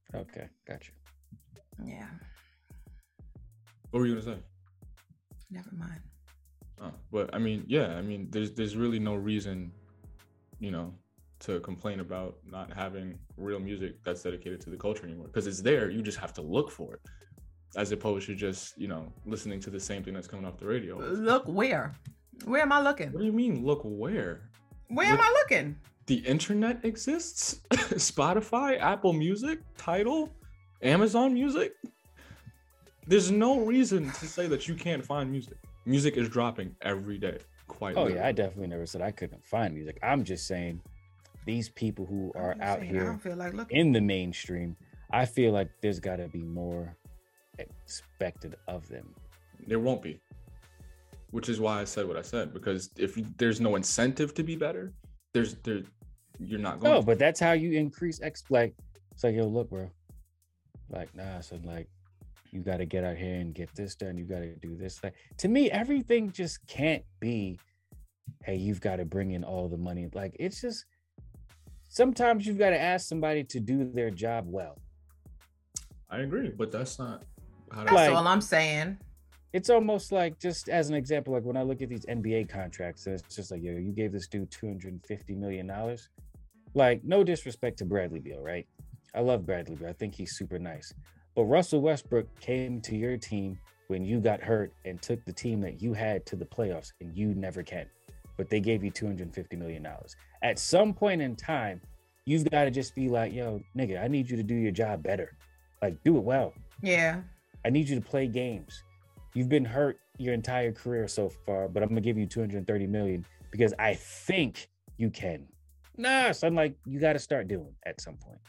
Okay, gotcha. Yeah, What were you gonna say? never mind. Oh, but I mean, yeah, I mean, there's there's really no reason, you know, to complain about not having real music that's dedicated to the culture anymore, because it's there. You just have to look for it, as opposed to just, you know, listening to the same thing that's coming off the radio. Look where? Where am I looking? What do you mean, look where? Where am Look- I looking? The internet exists. Spotify, Apple Music, Tidal, Amazon Music. There's no reason to say that you can't find music. Music is dropping every day. Quite Oh literally. yeah, I definitely never said I couldn't find music. I'm just saying these people who are I'm just out saying, I here don't feel like looking. in the mainstream, I feel like there's got to be more expected of them. There won't be. Which is why I said what I said, because if you, there's no incentive to be better, there's there you're not going No, to. but that's how you increase ex. Like it's like, yo, look, bro. Like, nah, so like, you got to get out here and get this done. You got to do this. Like, to me, everything just can't be, hey, you've got to bring in all the money. Like, it's just sometimes you've got to ask somebody to do their job well. I agree, but that's not how That's Like- all I'm saying. It's almost like, just as an example, like when I look at these N B A contracts, it's just like, yo, you gave this dude two hundred fifty million dollars. Like, no disrespect to Bradley Beal, right? I love Bradley Beal. I think he's super nice. But Russell Westbrook came to your team when you got hurt and took the team that you had to the playoffs, and you never can. But they gave you two hundred fifty million dollars. At some point in time, you've got to just be like, yo, nigga, I need you to do your job better. Like, do it well. Yeah. I need you to play games. You've been hurt your entire career so far, but I'm gonna give you two hundred thirty million because I think you can. Nah, so I'm like, you got to start doing at some point.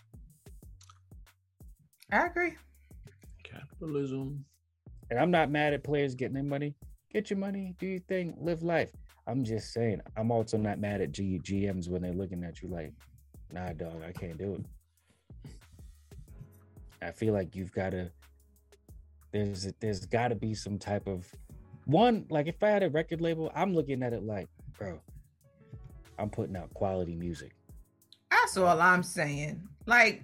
I agree. capitalism. And I'm not mad at players getting their money. Get your money, do your thing, live life. I'm just saying, I'm also not mad at G- GMs when they're looking at you like, nah, dog, I can't do it. I feel like you've got to, there's there's got to be some type of one. Like if I had a record label, I'm looking at it like, bro, I'm putting out quality music. That's all I'm saying. Like,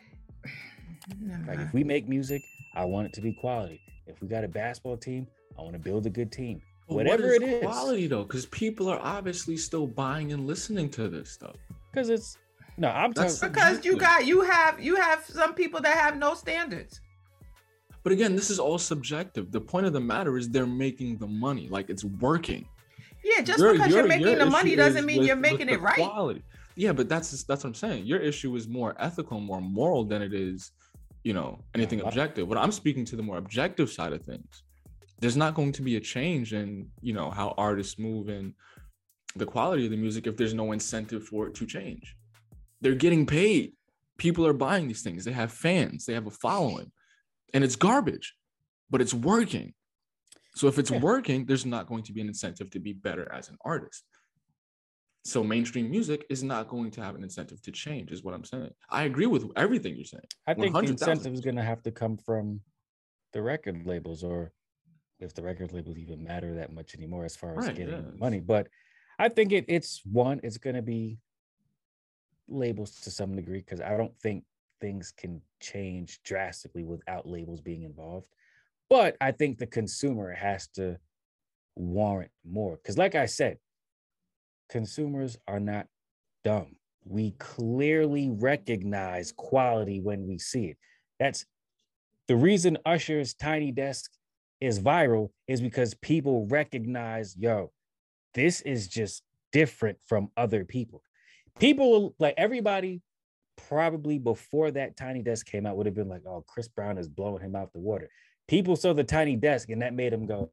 never Like mind. if we make music, I want it to be quality. If we got a basketball team, I want to build a good team. But Whatever what it is. quality though, because people are obviously still buying and listening to this stuff. Because it's no, I'm talking. That's- because you got you have you have some people that have no standards. But again, this is all subjective. The point of the matter is they're making the money, like it's working. Yeah, just Your- because your- you're making your the money issue doesn't is mean with- you're with making the it right. quality. Yeah, but that's that's what I'm saying. Your issue is more ethical, more moral than it is, you know, anything Uh-huh. objective. But I'm speaking to the more objective side of things. There's not going to be a change in, you know, how artists move and the quality of the music if there's no incentive for it to change. They're getting paid. People are buying these things. They have fans. They have a following, and it's garbage, but it's working. So if it's Yeah. working, there's not going to be an incentive to be better as an artist. So mainstream music is not going to have an incentive to change, is what I'm saying. I agree with everything you're saying. I think the one hundred thousand. incentive is going to have to come from the record labels, or if the record labels even matter that much anymore as far as Right, getting yeah. money. But I think it, it's one, it's going to be labels to some degree, because I don't think things can change drastically without labels being involved. But I think the consumer has to warrant more. Because like I said, consumers are not dumb. We clearly recognize quality when we see it. That's the reason Usher's Tiny Desk is viral, is because people recognize, yo, this is just different from other people. People, like everybody probably before that Tiny Desk came out would have been like, oh, Chris Brown is blowing him out the water. People saw the Tiny Desk and that made them go,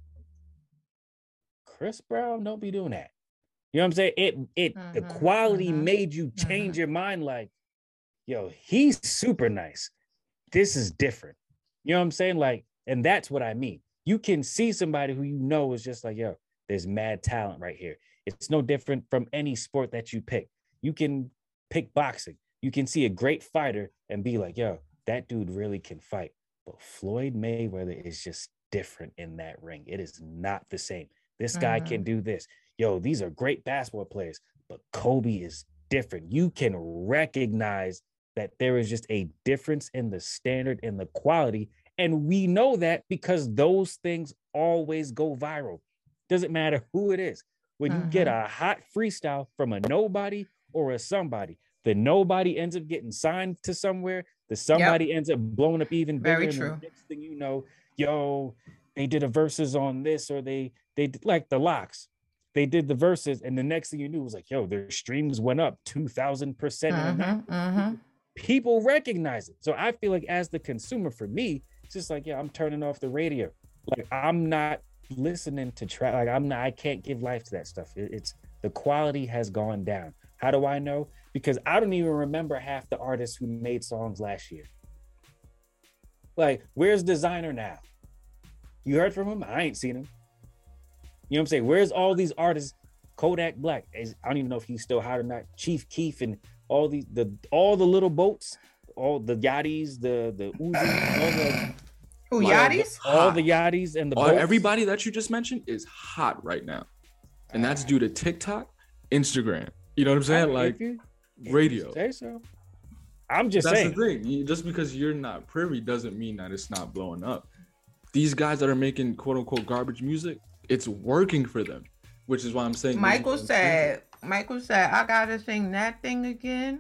Chris Brown, don't be doing that. You know what I'm saying? It it the Mhm, quality mhm, made you change your mind, like, yo, he's super nice. This is different. You know what I'm saying? Like, and that's what I mean. You can see somebody who you know is just like, yo, there's mad talent right here. It's no different from any sport that you pick. You can pick boxing. You can see a great fighter and be like, yo, that dude really can fight. But Floyd Mayweather is just different in that ring. It is not the same. This guy Mhm. can do this. Yo, these are great basketball players, but Kobe is different. You can recognize that there is just a difference in the standard and the quality. And we know that because those things always go viral. Doesn't matter who it is. When you mm-hmm. get a hot freestyle from a nobody or a somebody, the nobody ends up getting signed to somewhere. The somebody yep. ends up blowing up even bigger. Very true. And the next thing you know, yo, they did a verses on this, or they they did like the Locks. They did the verses, and the next thing you knew was like, yo, their streams went up two thousand percent. Mm-hmm, mm-hmm. People recognize it. So I feel like as the consumer, for me, it's just like, yeah, I'm turning off the radio. Like I'm not listening to track. Like I'm not, I can't give life to that stuff. It, it's the quality has gone down. How do I know? Because I don't even remember half the artists who made songs last year. Like, where's Designer now? You heard from him? I ain't seen him. You know what I'm saying? Where's all these artists? Kodak Black. I don't even know if he's still hot or not. Chief Keef and all these, the all the little boats, all the yachties, the the Uzi, all the Who yachties? All, all the yachties and the all, boats. Everybody that you just mentioned is hot right now, and that's due to TikTok, Instagram. You know what I'm saying? Like you, radio. Say so. I'm just that's saying. That's the thing. You, just because you're not privy doesn't mean that it's not blowing up. These guys that are making quote unquote garbage music, it's working for them, which is why I'm saying. Michael said. Michael said, "I gotta sing that thing again."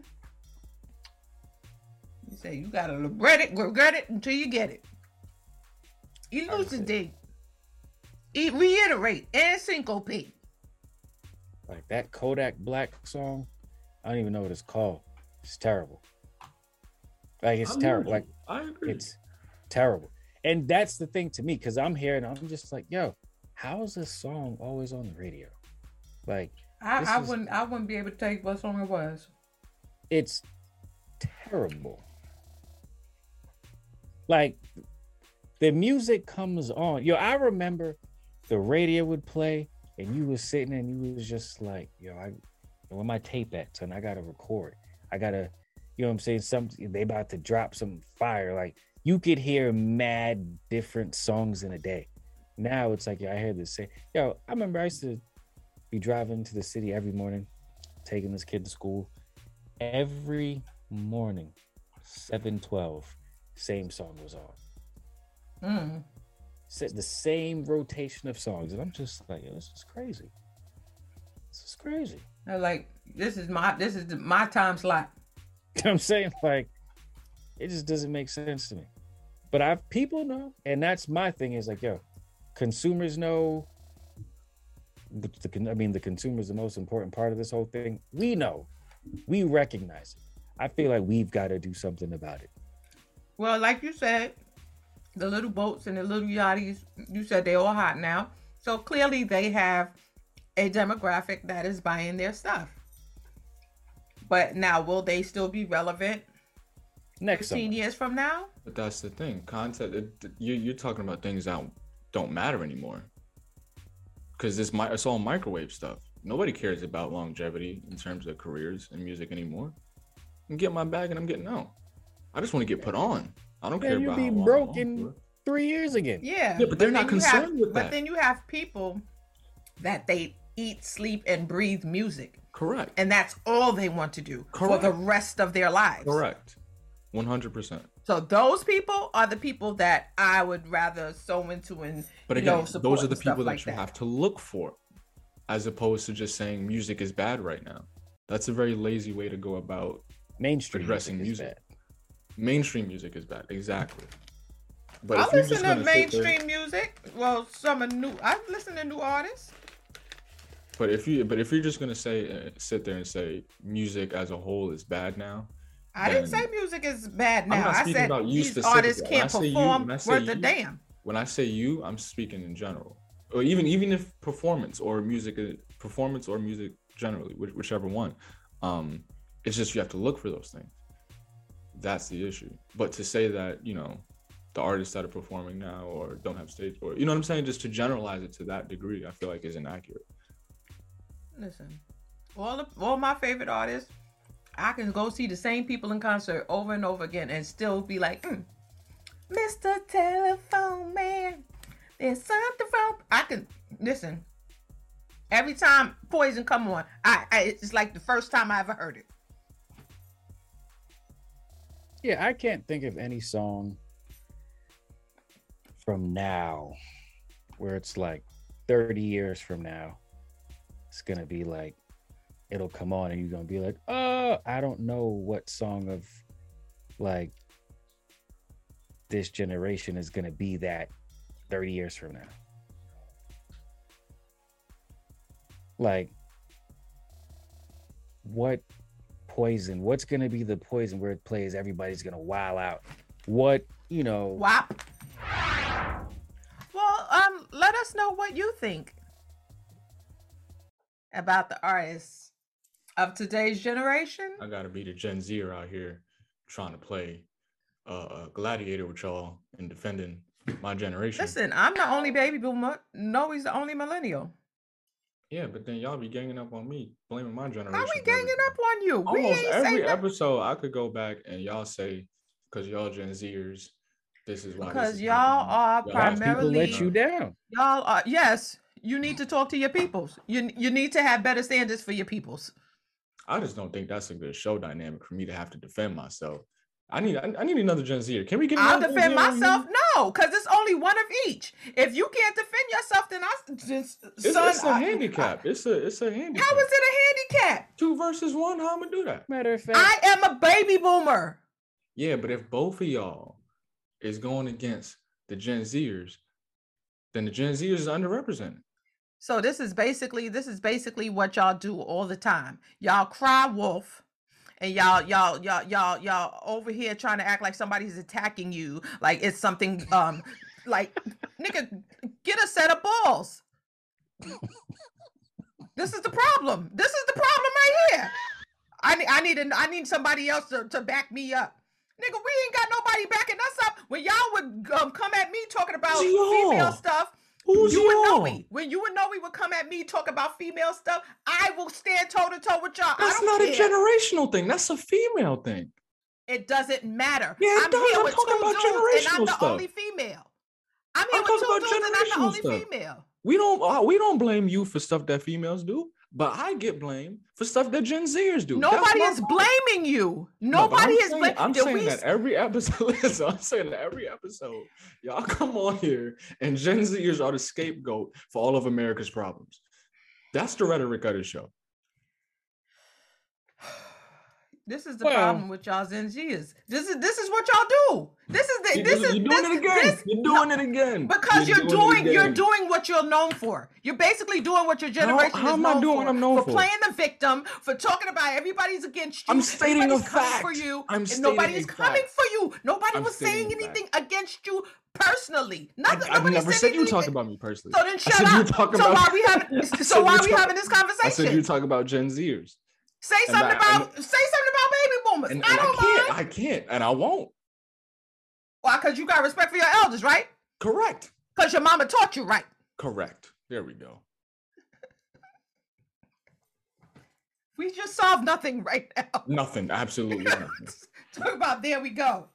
He said, "You gotta regret it, regret it until you get it." Elucidate, reiterate, and syncopate. Like that Kodak Black song, I don't even know what it's called. It's terrible. Like it's I terrible. Like I agree. It's terrible. And that's the thing to me, because I'm here and I'm just like, yo, how is this song always on the radio? Like I, I is, wouldn't I wouldn't be able to tell you what song it was. It's terrible. Like the music comes on. Yo, I remember the radio would play and you was sitting and you was just like, yo, I where my tape at, son? I gotta record. I gotta, you know what I'm saying? Some they about to drop some fire. Like you could hear mad different songs in a day. Now it's like, yo, I hear this say, yo, I remember I used to be driving to the city every morning, taking this kid to school. Every morning, seven twelve, same song was on. Mm. The same rotation of songs. And I'm just like, yo, this is crazy. This is crazy. They're like, this is my this is the, my time slot. You know what I'm saying? Like, it just doesn't make sense to me. But I've people know, and that's my thing is like, yo, consumers know. The, the, I mean, the consumer is the most important part of this whole thing. We know, we recognize it. I feel like we've got to do something about it. Well, like you said, the little boats and the little yachties, you said they're all hot now. So clearly they have a demographic that is buying their stuff. But now, will they still be relevant next fifteen summer. years from now? But that's the thing. Content, it, you, you're talking about things that don't matter anymore. Because this, it's all microwave stuff. Nobody cares about longevity in terms of careers and music anymore. I'm getting my bag and I'm getting out. I just want to get put on. I don't Man, care you'll about be how long broke I'm in for. three years again. Yeah. Yeah, but they're not then you have- concerned with But that. then you have people that they eat, sleep, and breathe music. Correct. And that's all they want to do Correct. for the rest of their lives. Correct. one hundred percent. So those people are the people that I would rather sow into and But you again, know, support those are the and stuff people that like you have to look for, as opposed to just saying music is bad right now. That's a very lazy way to go about Mainstream addressing music. music. Mainstream music is bad. Exactly. But I if you're listen just to gonna sit mainstream there- music. Well, some are new. I listen to new artists. But if you, but if you're just gonna say, uh, sit there and say music as a whole is bad now, I didn't then- say music is bad I'm now. not I speaking said about you these artists specifically. When can't I say you- perform when I say worth a you- damn. when I say you, I'm speaking in general, or even even if performance or music, performance or music generally, which, whichever one. Um, it's just you have to look for those things. That's the issue. But to say that, you know, the artists that are performing now or don't have stage, or you know what I'm saying, just to generalize it to that degree, I feel like is inaccurate. Listen, all the, all my favorite artists, I can go see the same people in concert over and over again and still be like, mm, Mister Telephone Man, there's something wrong. I can listen. Every time Poison come on, I, I it's like the first time I ever heard it. Yeah, I can't think of any song from now where it's like thirty years from now. It's gonna be like it'll come on and you're gonna be like, oh, I don't know what song of like this generation is gonna be that thirty years from now. Like, what poison? What's gonna be the poison where it plays? Everybody's gonna wow out. What, you know? W A P. Well, um, let us know what you think about the artists of today's generation. I gotta be the Gen Zer out here trying to play uh, gladiator with y'all and defending my generation. Listen, I'm the only baby boomer. Noe's the only millennial. Yeah, but then y'all be ganging up on me, blaming my generation. How we ganging up on you? We Almost ain't every saying episode, I could go back and y'all say, because y'all Gen Zers, this is why. Because this is y'all happening. are Y'all primarily- People let you down. Y'all are, yes, you need to talk to your peoples. You you need to have better standards for your peoples. I just don't think that's a good show dynamic for me to have to defend myself. I need I, I need another Gen Zer. Can we get? I'll another Gen defend Zer on myself. here? No, because it's only one of each. If you can't defend yourself, then I just It's, son, it's a I- handicap. It's a it's a handicap. How is it a handicap? Two versus one? How I'm gonna do that? Matter of fact, I am a baby boomer. Yeah, but if both of y'all is going against the Gen Zers, then the Gen Zers is underrepresented. So this is basically this is basically what y'all do all the time. Y'all cry wolf, and y'all y'all y'all y'all y'all over here trying to act like somebody's attacking you, like it's something um like nigga, get a set of balls. This is the problem. This is the problem right here. I need I need a, I need somebody else to, to back me up. Nigga, we ain't got nobody backing us up. When y'all would um, come at me talking about Who's y'all? female stuff, Who's you and y'all? Noe, when you and Noe would come at me talk about female stuff, I will stand toe to toe with y'all. That's I don't not care. a generational thing. That's a female thing. It doesn't matter. Yeah, it I'm does. here I'm with talking two about dudes, and I'm generational the stuff. only female. I'm I'm here with two talking about dudes, and I'm the generational only stuff. female. We don't uh, we don't blame you for stuff that females do, but I get blamed for stuff that Gen Zers do. That's Nobody my is problem. blaming you. No, but Nobody I'm is saying, blaming. I'm Did saying we that every episode. Listen, I'm saying that every episode, y'all come on here and Gen Zers are the scapegoat for all of America's problems. That's the rhetoric of the show. This is the Well- problem with y'all Gen Zers. This is this is what y'all do. This is the You- this is you're doing this, it again. this- you're doing it again. because you're, it doing you're again. doing what you're known for. You're basically doing what your generation how is am I known doing for. what I'm known for? playing the victim, for talking about everybody's against you. I'm stating a Everybody's coming fact. for you. I'm and stating nobody's a coming fact. for you. Nobody I'm was saying stating a fact. anything against you personally. I, Nothing. I've nobody never said you anything. talking about me personally. So then I shut said you up. talking So about- why we having I so said why you we talk- having this conversation? I said you talk about Gen Zers. say and something I- about say something about baby boomers. And, I and I don't can't, mind. I can't, and I won't. Why? Because you got respect for your elders, right? Correct. Because your mama taught you right. Correct. There we go. We just solved nothing right now. Nothing. Absolutely nothing. Talk about there we go.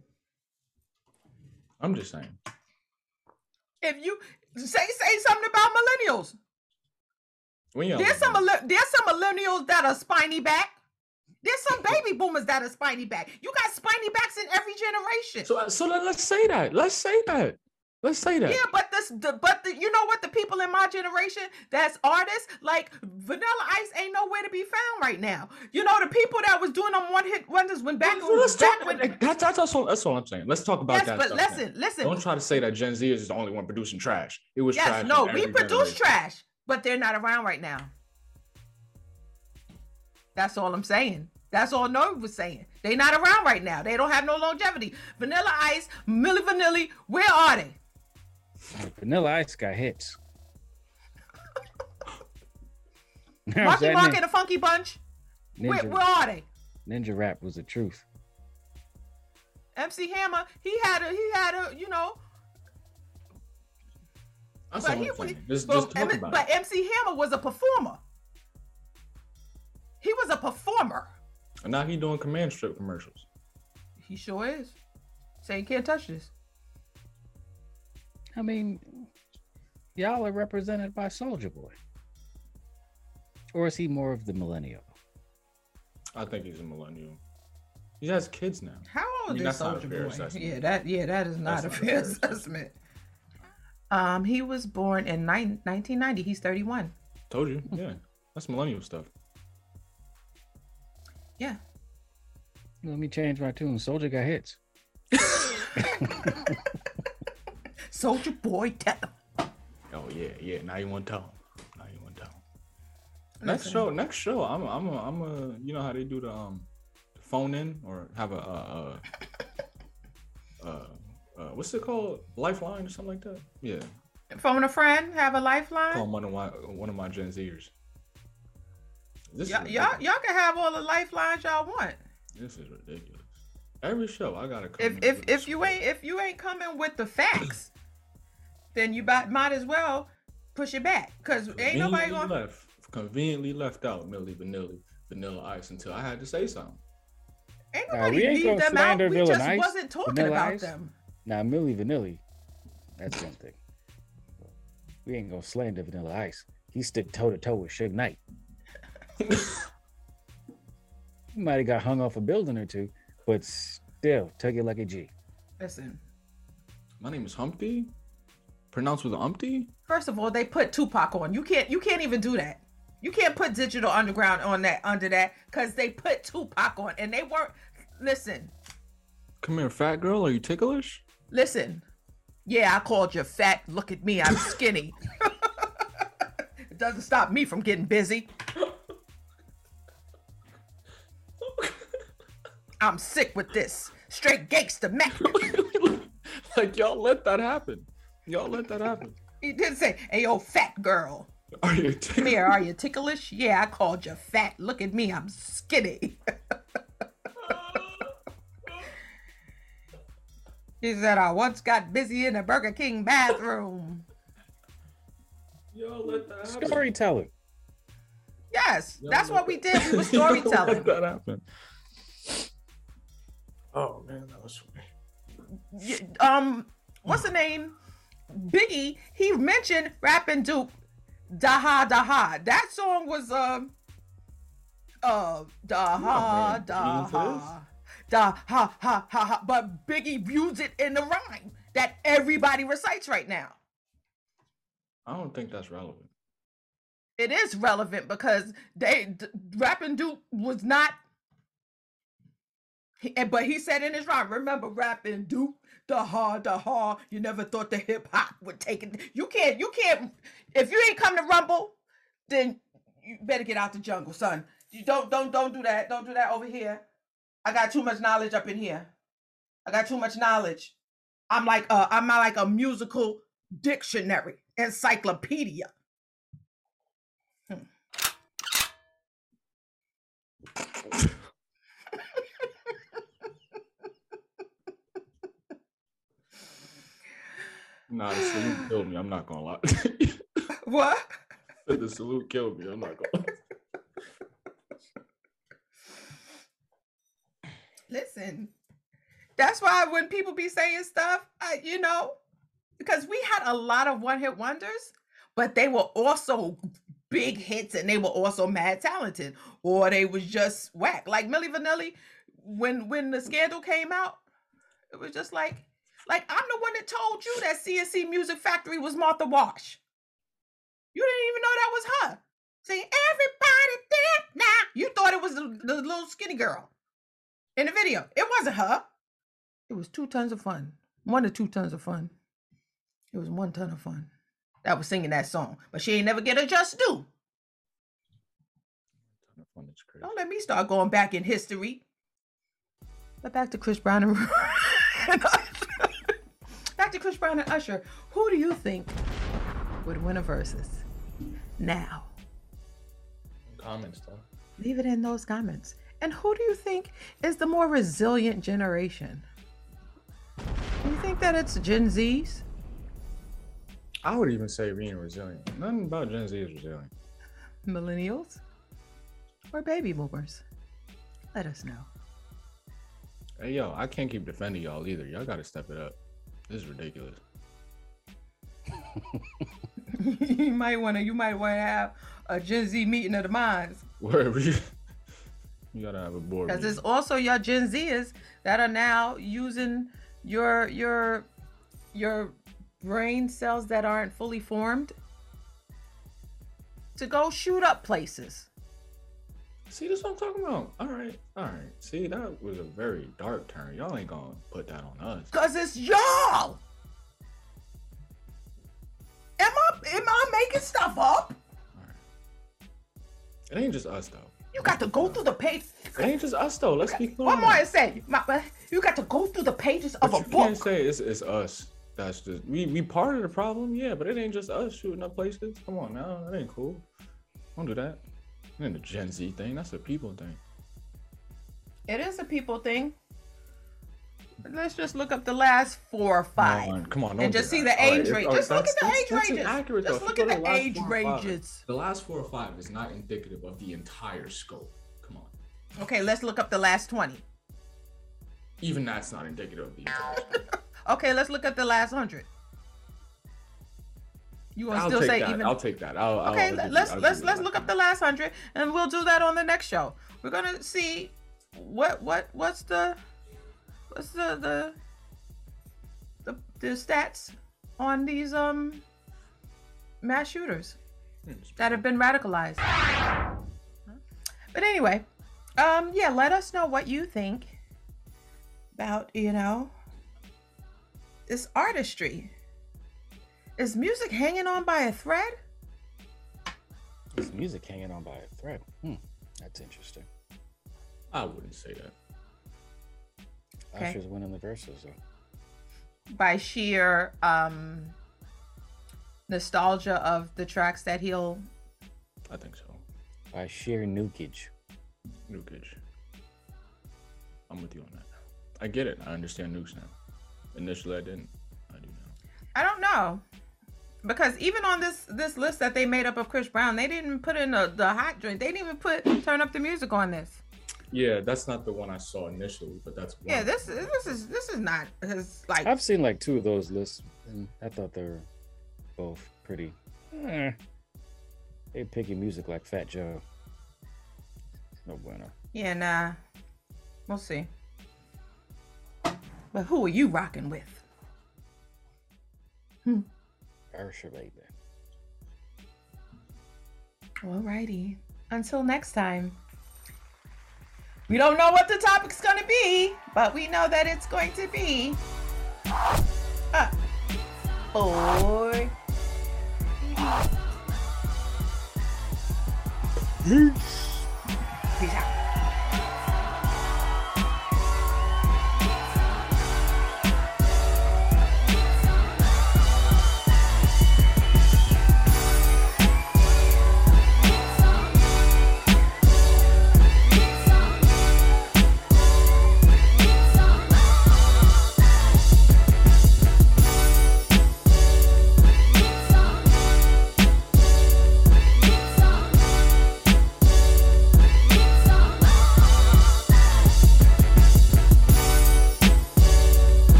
I'm just saying. If you say say something about millennials, When y'all there's some millen- there's some millennials that are spiny back. There's some baby boomers that are spiny back. You got spiny backs in every generation. So so let, let's say that. Let's say that. Let's say that. yeah, but this, the, but the, you know what? The people in my generation that's artists, like Vanilla Ice, ain't nowhere to be found right now. You know, the people that was doing them one hit wonders when back So let's back talk. when. That's, that's, that's, all, that's all I'm saying. Let's talk about Yes, that. but stuff now. listen, listen. Don't try to say that Gen Z is the only one producing trash. It was Yes, trash. no, in we every produce generation. trash, but they're not around right now. That's all I'm saying. That's all Noe was saying. They not around right now. They don't have no longevity. Vanilla Ice, Milli Vanilli, where are they? Vanilla Ice got hits. You know what I'm Marky saying? Mark and the Funky Bunch, where, Ninja, where are they? Ninja Rap was the truth. M C Hammer, he had a, he had a, you know, That's but all he I'm was, saying. Just, but, just talk M- about but it. M C Hammer was a performer. He was a performer. And now he doing command strip commercials. He sure is. Saying can't touch this. I mean, y'all are represented by Soulja Boy. Or is he more of the millennial? I think he's a millennial. He has kids now. How I old mean, is that's not a Soldier fair Boy? assessment. Yeah, that yeah, that is not That's a not a fair fair assessment. assessment. Um, he was born in nine, nineteen ninety. He's thirty-one. Told you, yeah. That's millennial stuff. Yeah. Let me change my tune. Soldier got hits. Soldier Boy, tell him. Oh yeah, yeah. Now you want to tell him. Now you want to tell him. Next Listen. show, next show. I'm, a, I'm, a, I'm a. You know how they do the um, the phone in or have a, uh, uh, uh, uh, what's it called? Lifeline or something like that. Yeah. Phone a friend, have a lifeline. Call one of my one of my Gen Zers. This Y'all, is y'all, ridiculous. y'all can have all the lifelines y'all want. This is ridiculous. Every show I gotta come. If in if with a if you script. ain't if you ain't coming with the facts, then you might might as well push it back, cause ain't nobody Conveniently gonna. left, conveniently left out Milli Vanilli, Vanilla Ice until I had to say something. Ain't Nah, nobody we ain't leave gonna them out. slander We Vanilla just Ice, wasn't talking Vanilla about Ice. them. Now, Milli Vanilli, that's one thing. We ain't gonna slander Vanilla Ice. He stood toe to toe with Suge Knight. He might have got hung off a building or two, but still took it like a G. Listen, My name is Humpty, pronounced with an umpty. first of all, they put Tupac on. You can't you can't even do that. You can't put Digital Underground on that under that, cause they put Tupac on, and they weren't. Listen, Come here, fat girl. Are you ticklish? listen. Yeah, I called you fat. Look at me, I'm skinny. It doesn't stop me from getting busy. I'm sick with this. Straight gangster Mac. Like y'all let that happen. Y'all let that happen. He did say, hey, yo, fat girl. Are you Come ticklish? here, are you ticklish? Yeah, I called you fat. Look at me, I'm skinny. He said, I once got busy in a Burger King bathroom. Y'all let that happen. Storytelling. Yes, Y'all that's let what we that- did. We was Y'all storytelling. let that happen. Oh man, that was funny. Y- um, what's the name? Biggie, he mentioned Rappin' Duke, Daha Daha. That song was um uh Daha man, reading for Daha Da ha ha ha ha, but Biggie used it in the rhyme that everybody recites right now. I don't think that's relevant. It is relevant because they d- Rappin' Duke was not. He, and- but he said in his rhyme, remember Rappin' Duke, the ha the ha. You never thought the hip hop would take it. You can't. You can't. If you ain't come to Rumble, then you better get out the jungle, son. You don't don't don't do that. Don't do that over here. I got too much knowledge up in here. I got too much knowledge. I'm like uh I'm not like a musical dictionary, encyclopedia. Hmm. Nah, the salute killed me. I'm not gonna lie. What? The salute killed me. I'm not gonna lie. Listen, that's why when people be saying stuff, I, you know, because we had a lot of one hit wonders, but they were also big hits and they were also mad talented, or they was just whack. Like Milli Vanilli, when when the scandal came out, it was just like, like I'm the one that told you that C N C Music Factory was Martha Wash. You didn't even know that was her. Saying everybody there now. You thought it was the, the little skinny girl in the video. It wasn't her. It was two tons of fun. One to two tons of fun. It was one ton of fun. That was singing that song. But she ain't never get a just due. It's crazy. Don't let me start going back in history. But back to Chris Brown and, and Usher. Back to Chris Brown and Usher. Who do you think would win a versus? Now. Comments though. Leave it in those comments. And who do you think is the more resilient generation? Do you think that it's Gen Zs? I would even say being resilient. Nothing about Gen Z is resilient. Millennials? Or baby boomers? Let us know. Hey yo, I can't keep defending y'all either. Y'all gotta step it up. This is ridiculous. you might want to. You might want to have a Gen Z meeting of the minds. Wherever you, You gotta have a board. Because meeting. it's also your Gen Zers that are now using your your your brain cells that aren't fully formed to go shoot up places. See, that's what I'm talking about. All right, all right. See, that was a very dark turn. Y'all ain't gonna put that on us. Cause it's y'all. Am I am I making stuff up? All right. It ain't just us though. You got to go through the page. It ain't just us though. Let's be clear. One more I say, my, you got to go through the pages of But a you book. can't say it's, it's us. That's just we we part of the problem, yeah. But it ain't just us shooting up places. Come on now, that ain't cool. Don't do that. It ain't a Gen Z thing. That's a people thing. It is a people thing. Let's just look up the last four or five. No, come on, don't and do just see that. the All right, age if- range. all right, Just look that's- at the that's- age that's ranges. inaccurate, though. Just If look you at go the to last age four or five, ranges. The last four or five is not indicative of the entire scope. Come on. Okay, let's look up the last twenty. Even that's not indicative of the entire scope. Okay, let's look at the last hundred. You want to I'll still take say that. even? I'll take that. I'll, I'll, Okay, I'll give you- let's I'll let's give you let's that. look up the last hundred, and we'll do that on the next show. We're gonna see what what what's the what's the the the, the stats on these um mass shooters that have been radicalized. But anyway, um yeah, let us know what you think about, you know, this artistry. Is music hanging on by a thread? Is music hanging on by a thread? Hmm, that's interesting. I wouldn't say that. Okay. Usher's winning the verses, though. By sheer um nostalgia of the tracks that he'll I think so. By sheer nukage. Nukage. I'm with you on that. I get it. I understand nukes now. Initially, I didn't. I do now. I don't know. Because even on this this list that they made up of Chris Brown, they didn't put in the, the hot joint. They didn't even put Turn Up the Music on this. Yeah, that's not the one I saw initially, but that's one. Yeah, this this is this is not his like I've seen like two of those lists, and I thought they were both pretty. Eh. They picking music like Fat Joe. No bueno. yeah, nah. We'll see. But who are you rocking with? Hmm. Usher, baby. Alrighty. Until next time. We don't know what the topic's gonna be, but we know that it's going to be uh, boy. Peace.